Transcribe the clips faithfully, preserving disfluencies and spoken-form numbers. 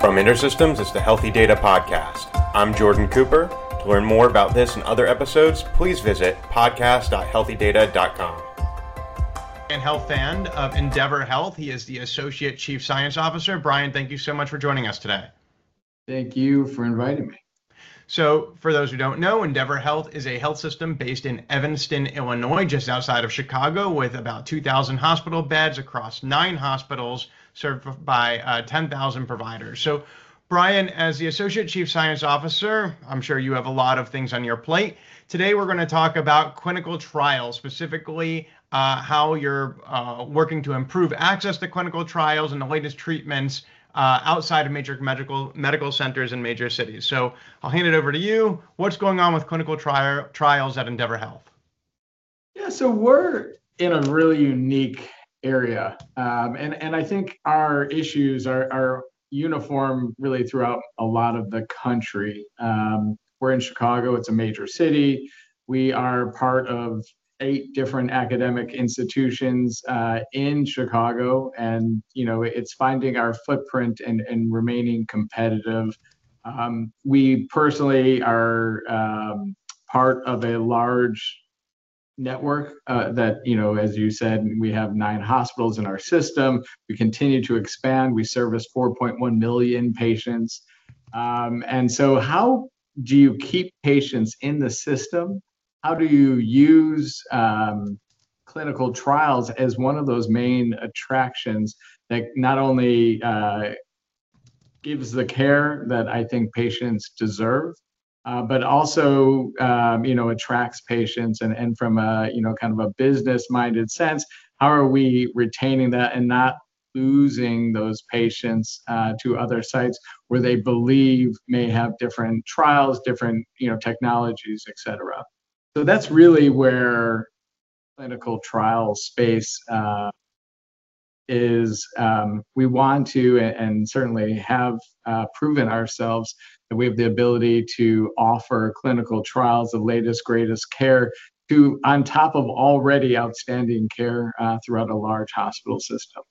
From InterSystems, it's the Healthy Data Podcast. I'm Jordan Cooper. To learn more about this and other episodes, please visit podcast dot healthy data dot com. And Health Fan of Endeavor Health. He is the Associate Chief Science Officer. Brian, thank you so much for joining us today. Thank you for inviting me. So for those who don't know, Endeavor Health is a health system based in Evanston, Illinois, just outside of Chicago, with about two thousand hospital beds across nine hospitals served by uh, ten thousand providers. So Brian, as the Associate Chief Science Officer, I'm sure you have a lot of things on your plate. Today, we're going to talk about clinical trials, specifically uh, how you're uh, working to improve access to clinical trials and the latest treatments Uh, outside of major medical medical centers in major cities. So I'll hand it over to you. What's going on with clinical tri- trials at Endeavor Health? Yeah, so we're in a really unique area. Um, and, and I think our issues are, are uniform really throughout a lot of the country. Um, we're in Chicago. It's a major city. We are part of eight different academic institutions uh, in Chicago, and you know it's finding our footprint and, and remaining competitive. Um, we personally are um, part of a large network uh, that, you know, as you said, we have nine hospitals in our system. We continue to expand. We service four point one million patients. Um, and so how do you keep patients in the system? How do you use um, clinical trials as one of those main attractions that not only uh, gives the care that I think patients deserve, uh, but also um, you know attracts patients, and and from a you know kind of a business-minded sense, how are we retaining that and not losing those patients uh, to other sites where they believe may have different trials, different you know technologies, et cetera. So that's really where clinical trial space uh, is. Um, we want to, and certainly have uh, proven ourselves that we have the ability to offer clinical trials, the latest, greatest care, to on top of already outstanding care uh, throughout a large hospital system.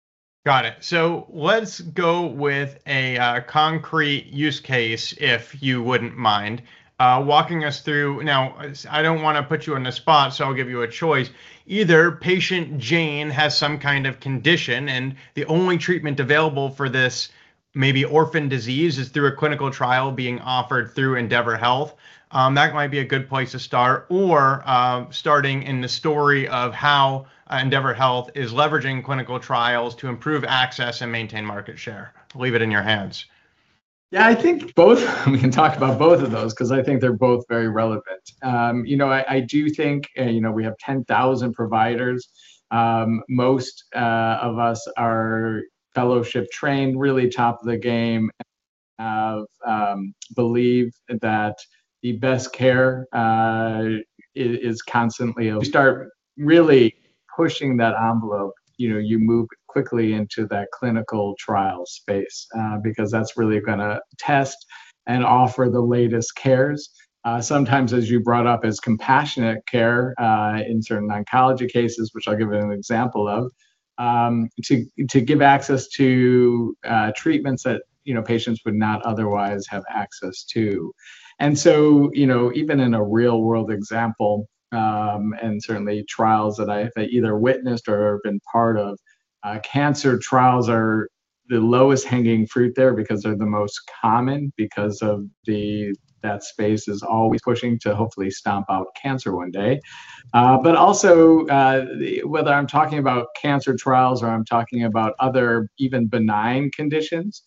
Got it. So let's go with a uh, concrete use case, if you wouldn't mind. Uh, walking us through. Now, I don't want to put you on the spot, so I'll give you a choice. Either patient Jane has some kind of condition, and the only treatment available for this maybe orphan disease is through a clinical trial being offered through Endeavor Health. Um, that might be a good place to start, or uh, starting in the story of how uh, Endeavor Health is leveraging clinical trials to improve access and maintain market share. I'll leave it in your hands. Yeah, I think both, we can talk about both of those because I think they're both very relevant. Um, you know, I, I do think, uh, you know, we have ten thousand providers. Um, most uh, of us are fellowship trained, really top of the game, have um, believe that the best care uh, is, is constantly, you start really pushing that envelope, you know, you move quickly into that clinical trial space uh, because that's really going to test and offer the latest cares. Uh, sometimes, as you brought up, as compassionate care uh, in certain oncology cases, which I'll give an example of, um, to to give access to uh, treatments that you know patients would not otherwise have access to. And so, you know, even in a real world example, um, and certainly trials that I've either witnessed or been part of, Uh, cancer trials are the lowest hanging fruit there because they're the most common, because of the that space is always pushing to hopefully stomp out cancer one day. Uh, but also, uh, whether I'm talking about cancer trials or I'm talking about other even benign conditions,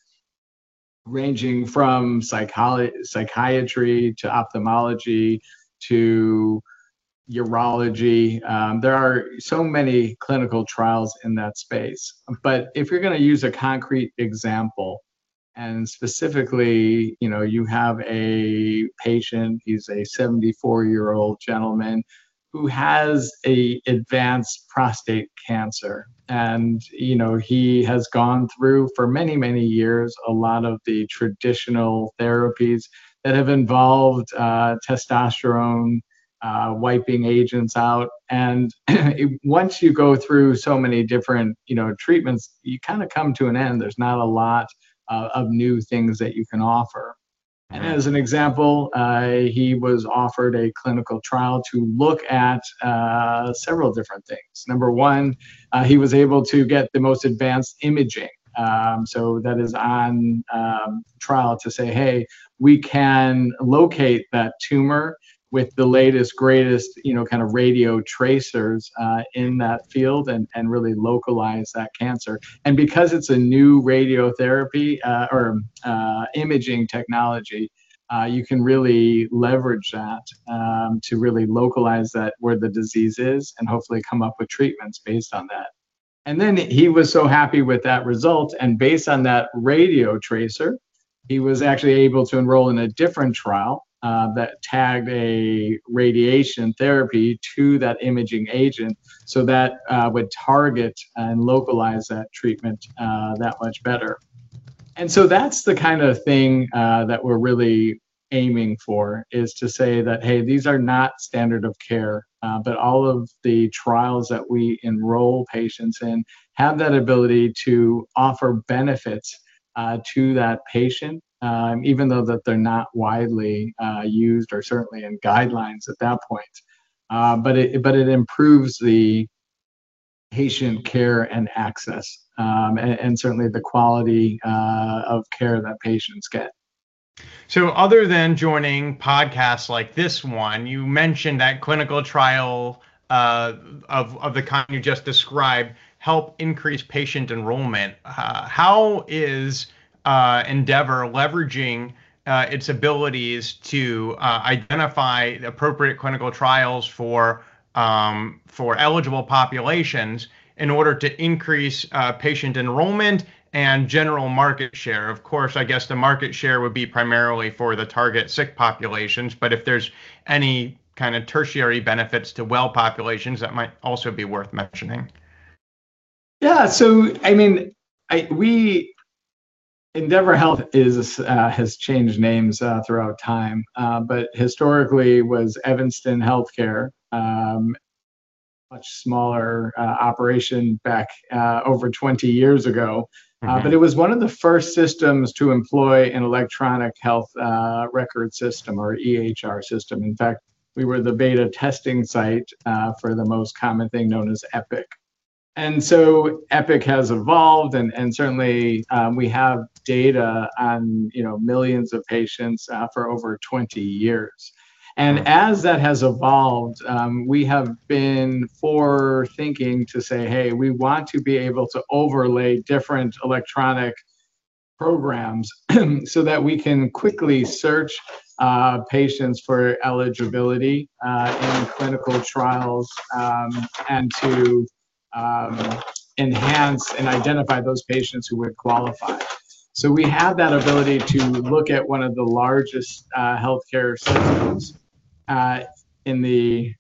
ranging from psychology, psychiatry to ophthalmology to urology. Um, there are so many clinical trials in that space. But if you're going to use a concrete example, and specifically, you know, you have a patient, he's a seventy-four-year-old gentleman who has a advanced prostate cancer. And, you know, he has gone through for many, many years a lot of the traditional therapies that have involved uh, testosterone, uh, wiping agents out. And it, once you go through so many different, you know, treatments, you kind of come to an end. There's not a lot uh, of new things that you can offer. And as an example, uh, he was offered a clinical trial to look at uh, several different things. Number one, uh, he was able to get the most advanced imaging. Um, so that is on um, trial to say, hey, we can locate that tumor with the latest, greatest, you know, kind of radio tracers uh, in that field and, and really localize that cancer. And because it's a new radiotherapy uh, or uh, imaging technology, uh, you can really leverage that um, to really localize that where the disease is and hopefully come up with treatments based on that. And then he was so happy with that result. And based on that radio tracer, he was actually able to enroll in a different trial uh, that tagged a radiation therapy to that imaging agent, so that uh, would target and localize that treatment uh, that much better. And so that's the kind of thing uh, that we're really aiming for, is to say that, hey, these are not standard of care, uh, but all of the trials that we enroll patients in have that ability to offer benefits uh, to that patient, um, even though that they're not widely uh, used or certainly in guidelines at that point. Uh, but it but it improves the patient care and access, um, and, and certainly the quality uh, of care that patients get. So other than joining podcasts like this one, you mentioned that clinical trial uh, of, of the kind you just described help increase patient enrollment. Uh, how is uh, Endeavor leveraging uh, its abilities to uh, identify the appropriate clinical trials for um, for eligible populations in order to increase uh, patient enrollment and general market share? Of course, I guess the market share would be primarily for the target sick populations, but if there's any kind of tertiary benefits to well populations, that might also be worth mentioning. Yeah, so I mean, I, we Endeavor Health is uh, has changed names uh, throughout time, uh, but historically was Evanston Healthcare, um, much smaller uh, operation back uh, over twenty years ago. Uh, mm-hmm. But it was one of the first systems to employ an electronic health uh, record system, or E H R system. In fact, we were the beta testing site uh, for the most common thing known as Epic. And so Epic has evolved, and, and certainly um, we have data on, you know, millions of patients uh, for over twenty years. And as that has evolved, um, we have been for thinking to say, hey, we want to be able to overlay different electronic programs so that we can quickly search uh, patients for eligibility uh, in clinical trials, um, and to um, enhance and identify those patients who would qualify. So we have that ability to look at one of the largest uh, healthcare systems uh, in the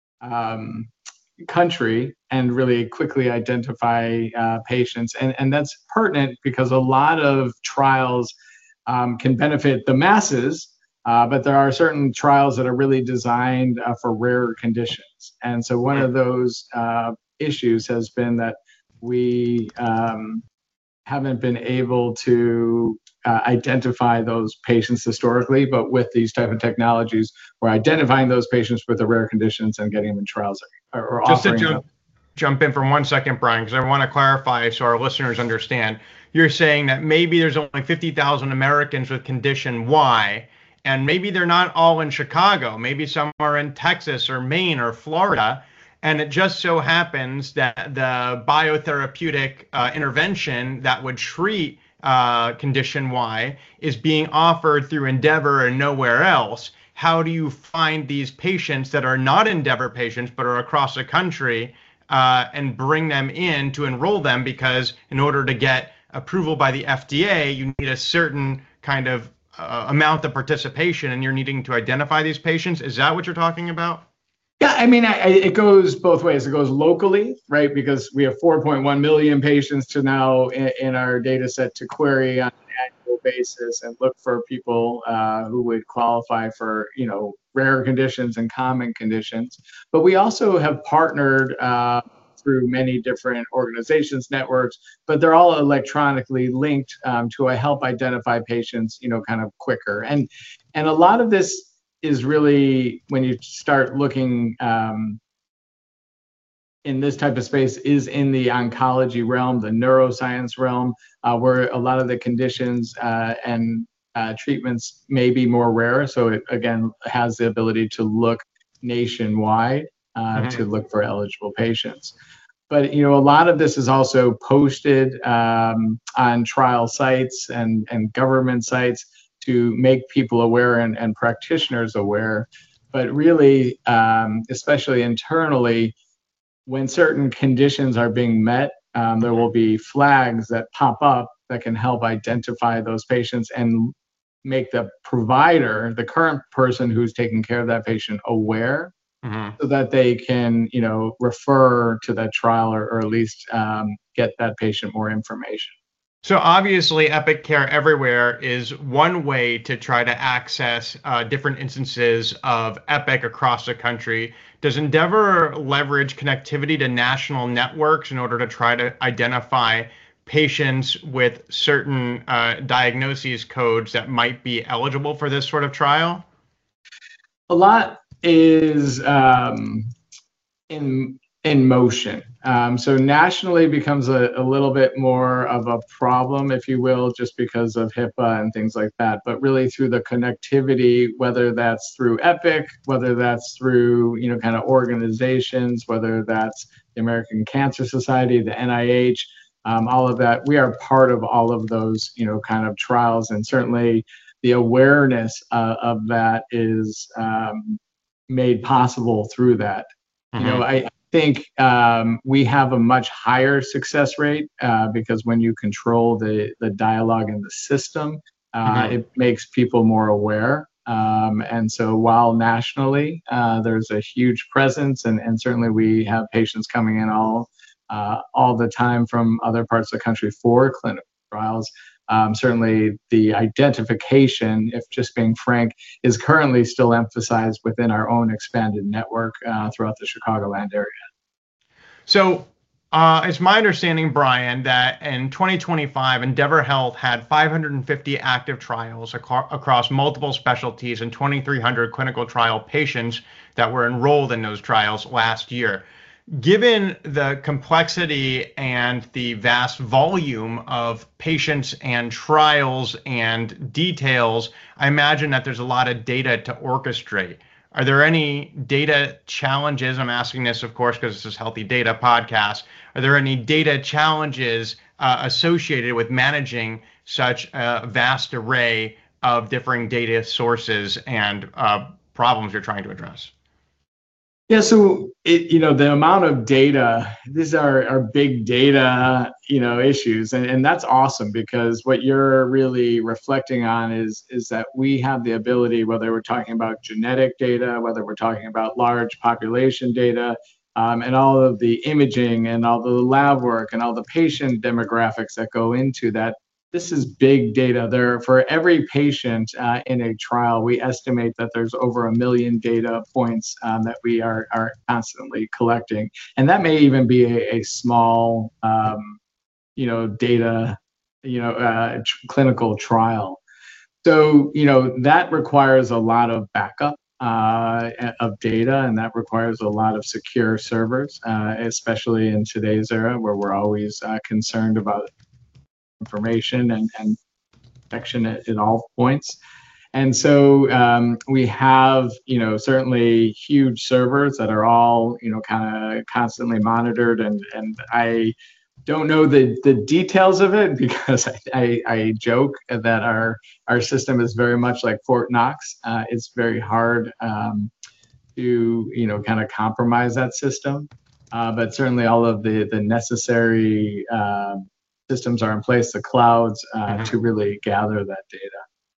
um, country and really quickly identify uh, patients. And, and that's pertinent because a lot of trials um, can benefit the masses, uh, but there are certain trials that are really designed uh, for rare conditions. And so one of those uh, issues has been that we um, haven't been able to uh, identify those patients historically, but with these type of technologies, we're identifying those patients with the rare conditions and getting them in trials. Or, or Just to offering jump, jump in for one second, Brian, because I want to clarify so our listeners understand. You're saying that maybe there's only fifty thousand Americans with condition Y, and maybe they're not all in Chicago. Maybe some are in Texas or Maine or Florida. And it just so happens that the biotherapeutic uh, intervention that would treat uh, condition Y is being offered through Endeavor and nowhere else. How do you find these patients that are not Endeavor patients but are across the country uh, and bring them in to enroll them? Because in order to get approval by the F D A, you need a certain kind of uh, amount of participation, and you're needing to identify these patients. Is that what you're talking about? Yeah, I mean, I, I, it goes both ways. It goes locally, right? Because we have four point one million patients to now in, in our data set to query on an annual basis and look for people uh, who would qualify for, you know, rare conditions and common conditions. But we also have partnered uh, through many different organizations, networks, but they're all electronically linked um, to help identify patients, you know, kind of quicker. And and a lot of this is really, when you start looking um, in this type of space, is in the oncology realm, the neuroscience realm, uh, where a lot of the conditions uh, and uh, treatments may be more rare. So it, again, has the ability to look nationwide uh, mm-hmm. to look for eligible patients. But, you know, a lot of this is also posted um, on trial sites and, and government sites to make people aware and, and practitioners aware. But really, um, especially internally, when certain conditions are being met, um, there will be flags that pop up that can help identify those patients and make the provider, the current person who's taking care of that patient, aware, mm-hmm. so that they can, you know, refer to that trial, or, or at least um, get that patient more information. So obviously, Epic Care Everywhere is one way to try to access uh, different instances of Epic across the country. Does Endeavor leverage connectivity to national networks in order to try to identify patients with certain uh, diagnoses codes that might be eligible for this sort of trial? A lot is um, in in motion. Um, so nationally becomes a, a little bit more of a problem, if you will, just because of HIPAA and things like that. But really through the connectivity, whether that's through Epic, whether that's through, you know, kind of organizations, whether that's the American Cancer Society, the N I H, um, all of that, we are part of all of those, you know, kind of trials. And certainly the awareness uh, of that is um, made possible through that. Mm-hmm. You know, I think um, we have a much higher success rate uh, because when you control the, the dialogue in the system, uh, mm-hmm. it makes people more aware. Um, and so while nationally uh, there's a huge presence, and, and certainly we have patients coming in all uh, all the time from other parts of the country for clinical trials, Um, certainly the identification, if just being frank, is currently still emphasized within our own expanded network uh, throughout the Chicagoland area. So uh, it's my understanding, Brian, that in twenty twenty-five, Endeavor Health had five hundred fifty active trials ac- across multiple specialties and twenty-three hundred clinical trial patients that were enrolled in those trials last year. Given the complexity and the vast volume of patients and trials and details, I imagine that there's a lot of data to orchestrate. Are there any data challenges? I'm asking this, of course, because this is Healthy Data Podcast. Are there any data challenges uh, associated with managing such a vast array of differing data sources and uh, problems you're trying to address? Yeah, so it, you know, the amount of data, these are, are big data, you know, issues, and, and that's awesome, because what you're really reflecting on is is that we have the ability, whether we're talking about genetic data, whether we're talking about large population data, um, and all of the imaging and all the lab work and all the patient demographics that go into that. This is big data. There, for every patient uh, in a trial, we estimate that there's over a million data points um, that we are are constantly collecting, and that may even be a, a small, um, you know, data, you know, uh, tr- clinical trial. So, you know, that requires a lot of backup uh, of data, and that requires a lot of secure servers, uh, especially in today's era where we're always uh, concerned about information and, and protection at, at all points. And so um, we have, you know, certainly huge servers that are all, you know, kind of constantly monitored. And, and I don't know the, the details of it, because I, I, I joke that our, our system is very much like Fort Knox. Uh, it's very hard um, to, you know, kind of compromise that system. Uh, but certainly all of the, the necessary uh, systems are in place, the clouds, uh, mm-hmm. to really gather that data.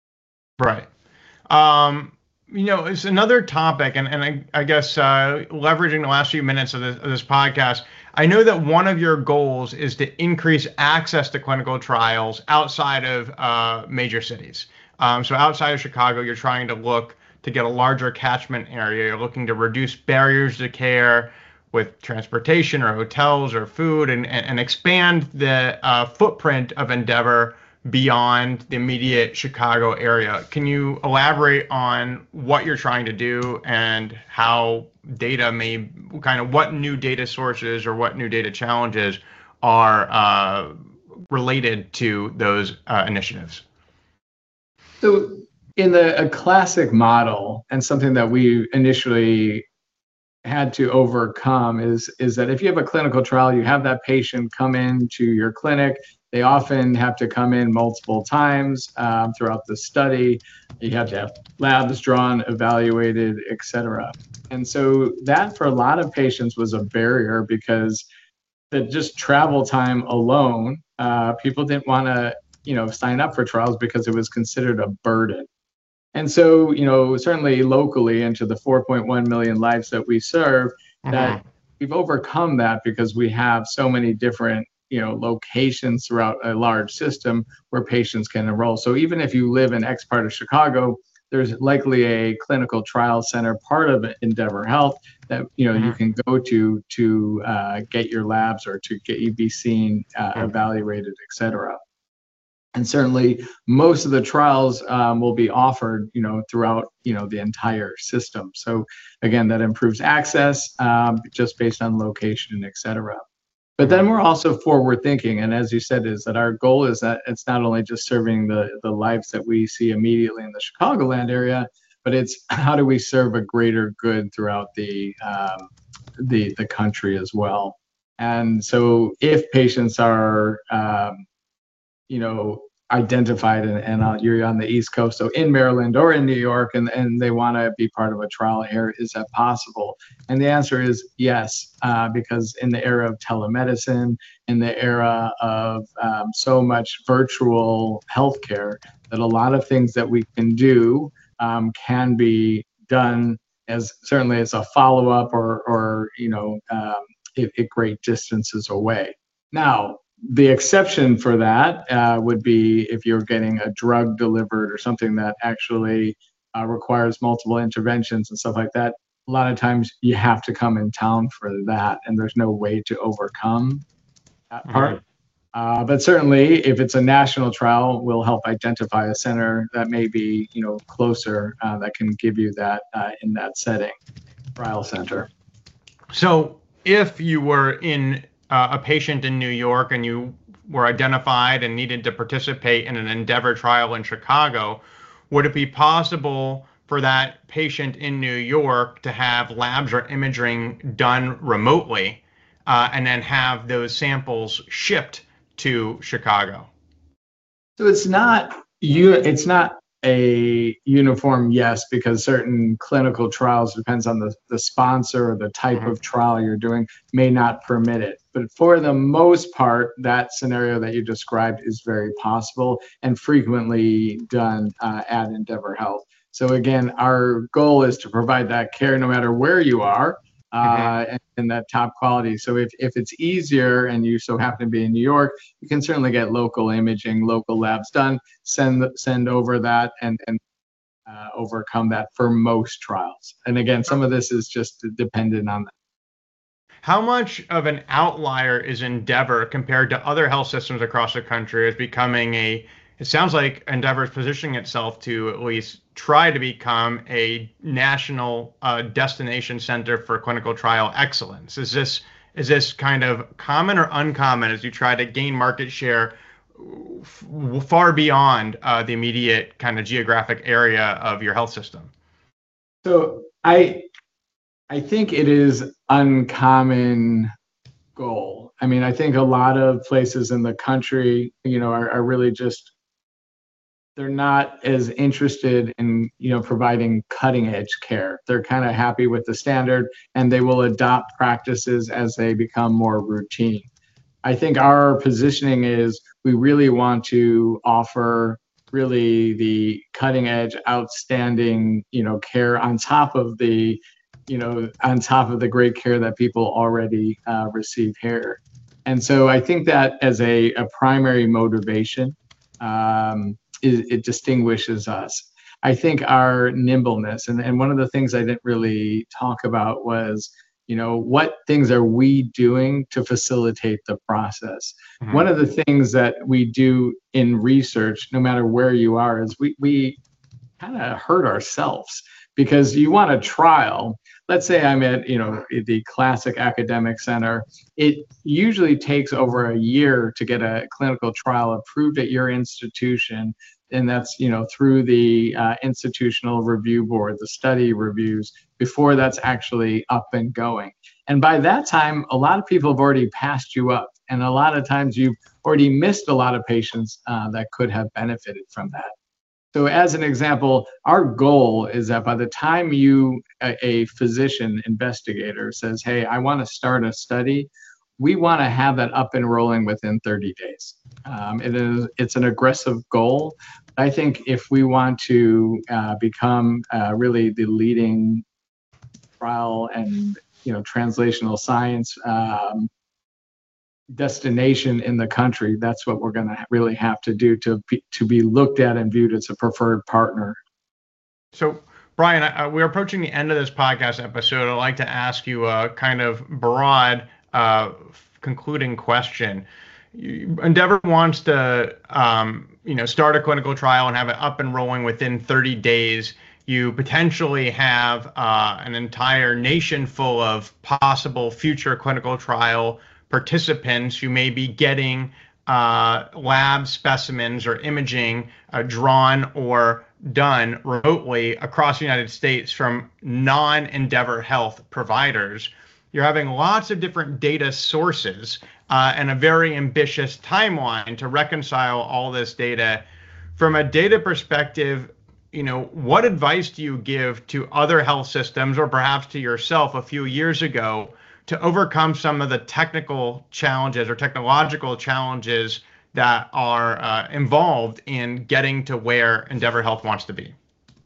Right. Um, you know, it's another topic, and, and I, I guess uh, leveraging the last few minutes of this, of this podcast, I know that one of your goals is to increase access to clinical trials outside of uh, major cities. Um, so outside of Chicago, you're trying to look to get a larger catchment area. You're looking to reduce barriers to care. with transportation or hotels or food, and, and, and expand the uh, footprint of Endeavor beyond the immediate Chicago area. Can you elaborate on what you're trying to do and how data may kind of what new data sources or what new data challenges are uh, related to those uh, initiatives? So in the a classic model, and something that we initially had to overcome is is that if you have a clinical trial, you have that patient come into your clinic. They often have to come in multiple times um, throughout the study. You have to have labs drawn, evaluated, et cetera. And so that for a lot of patients was a barrier, because the just travel time alone, uh, people didn't want to, you know, sign up for trials because it was considered a burden. And so, you know, certainly locally into the four point one million lives that we serve, mm-hmm. that we've overcome that because we have so many different, you know, locations throughout a large system where patients can enroll. So even if you live in X part of Chicago, there's likely a clinical trial center part of Endeavor Health that, you know, mm-hmm. you can go to to uh, get your labs or to get you be seen, uh, mm-hmm. evaluated, et cetera. And certainly most of the trials um, will be offered, you know, throughout, you know, the entire system. So again, that improves access um, just based on location, et cetera. But then we're also forward thinking. And as you said, is that our goal is that it's not only just serving the, the lives that we see immediately in the Chicagoland area, but it's how do we serve a greater good throughout the, um, the, the country as well. And so if patients are, um, you know, identified and, and uh, you're on the East Coast, so in Maryland or in New York, and, and they want to be part of a trial here, is that possible? And the answer is yes, uh, because in the era of telemedicine, in the era of um, so much virtual healthcare, that a lot of things that we can do um, can be done as certainly as a follow-up or, or you know, um, at, at great distances away. Now, the exception for that uh, would be if you're getting a drug delivered or something that actually uh, requires multiple interventions and stuff like that. A lot of times you have to come in town for that, and there's no way to overcome that part. Mm-hmm. Uh, but certainly, if it's a national trial, we'll help identify a center that may be, you know, closer uh, that can give you that uh, in that setting, trial center. So, if you were in Uh, a patient in New York and you were identified and needed to participate in an Endeavor trial in Chicago, would it be possible for that patient in New York to have labs or imaging done remotely uh, and then have those samples shipped to Chicago? So it's not you. It's not a uniform yes, because certain clinical trials, depends on the, the sponsor or the type mm-hmm. of trial you're doing, may not permit it. But for the most part, that scenario that you described is very possible and frequently done uh, at Endeavor Health. So again, our goal is to provide that care no matter where you are, uh, mm-hmm. and, and that top quality. So if, if it's easier and you so happen to be in New York, you can certainly get local imaging, local labs done, send send over that and, and uh, overcome that for most trials. And again, some of this is just dependent on that. How much of an outlier is Endeavor compared to other health systems across the country as becoming a, it sounds like Endeavor is positioning itself to at least try to become a national uh, destination center for clinical trial excellence. Is this is this kind of common or uncommon as you try to gain market share f- far beyond uh, the immediate kind of geographic area of your health system? So I I think it is uncommon goal. I mean, I think a lot of places in the country, you know, are, are really just, they're not as interested in, you know, providing cutting edge care. They're kind of happy with the standard and they will adopt practices as they become more routine. I think our positioning is we really want to offer really the cutting edge, outstanding, you know, care on top of the you know, on top of the great care that people already uh, receive here. And so I think that as a, a primary motivation, um, it, it distinguishes us. I think our nimbleness, and, and one of the things I didn't really talk about was You know, what things are we doing to facilitate the process? Mm-hmm. One of the things that we do in research, no matter where you are, is we, we kind of hurt ourselves, because you want a trial. Let's say I'm at, you know, the classic academic center. It usually takes over a year to get a clinical trial approved at your institution. And that's, you know, through the uh, institutional review board, the study reviews, before that's actually up and going. And by that time, a lot of people have already passed you up. And a lot of times you've already missed a lot of patients uh, that could have benefited from that. So as an example, our goal is that by the time you, a, a physician investigator says, hey, I want to start a study, we want to have that up and rolling within thirty days. Um, it is, it's an aggressive goal. I think if we want to uh, become uh, really the leading trial and, you know, translational science um, destination in the country, that's what we're going to really have to do to be, to be looked at and viewed as a preferred partner. So, Brian, I, we're approaching the end of this podcast episode. I'd like to ask you a kind of broad uh, concluding question. Endeavor wants to, um, you know, start a clinical trial and have it up and rolling within thirty days. You potentially have uh, an entire nation full of possible future clinical trial participants who may be getting uh, lab specimens or imaging uh, drawn or done remotely across the United States from non-Endeavor Health providers. You're having lots of different data sources uh, and a very ambitious timeline to reconcile all this data. From a data perspective, you know, what advice do you give to other health systems, or perhaps to yourself a few years ago, to overcome some of the technical challenges or technological challenges that are uh, involved in getting to where Endeavor Health wants to be?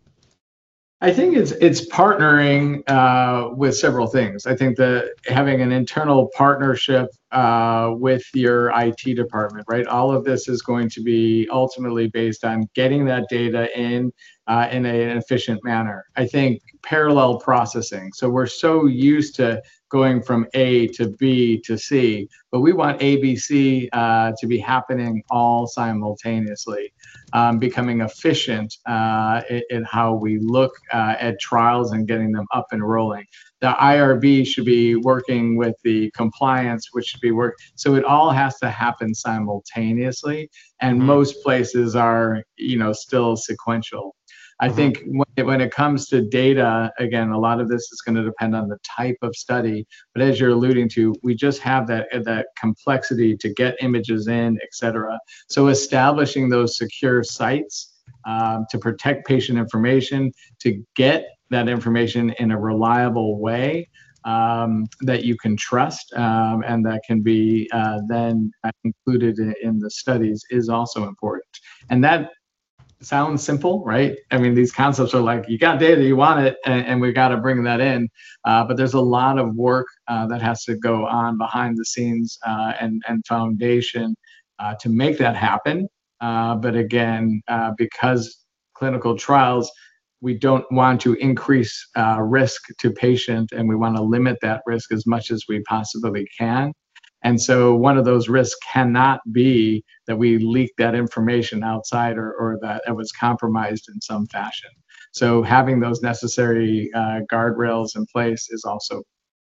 I think it's it's partnering uh, with several things. I think that having an internal partnership uh, with your I T department, right? All of this is going to be ultimately based on getting that data in uh, in a, an efficient manner. I think parallel processing. So we're so used to going from A to B to C, but we want A B C uh, to be happening all simultaneously, um, becoming efficient uh, in, in how we look uh, at trials and getting them up and rolling. The I R B should be working with the compliance, which should be work. So it all has to happen simultaneously, and mm-hmm. most places are, you know, still sequential. I mm-hmm. think when it, when it comes to data, again, a lot of this is going to depend on the type of study. But as you're alluding to, we just have that that complexity to get images in, et cetera. So establishing those secure sites um, to protect patient information, to get that information in a reliable way um, that you can trust um, and that can be uh, then included in, in the studies is also important. And that sounds simple, right? I mean, these concepts are like, you got data, you want it, and, and we got to bring that in. Uh, but there's a lot of work uh, that has to go on behind the scenes uh, and, and foundation uh, to make that happen. Uh, but again, uh, because clinical trials, we don't want to increase uh, risk to patient, and we want to limit that risk as much as we possibly can. And so one of those risks cannot be that we leak that information outside, or, or that it was compromised in some fashion. So having those necessary uh, guardrails in place is also.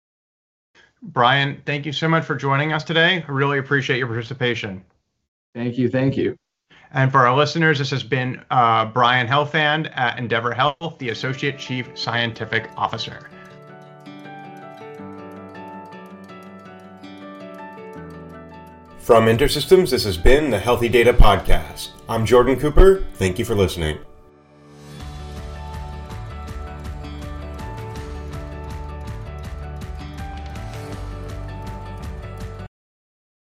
Brian, thank you so much for joining us today. I really appreciate your participation. Thank you. Thank you. And for our listeners, this has been uh, Brian Helfand at Endeavor Health, the Associate Chief Scientific Officer. From InterSystems, this has been the Healthy Data Podcast. I'm Jordan Cooper. Thank you for listening.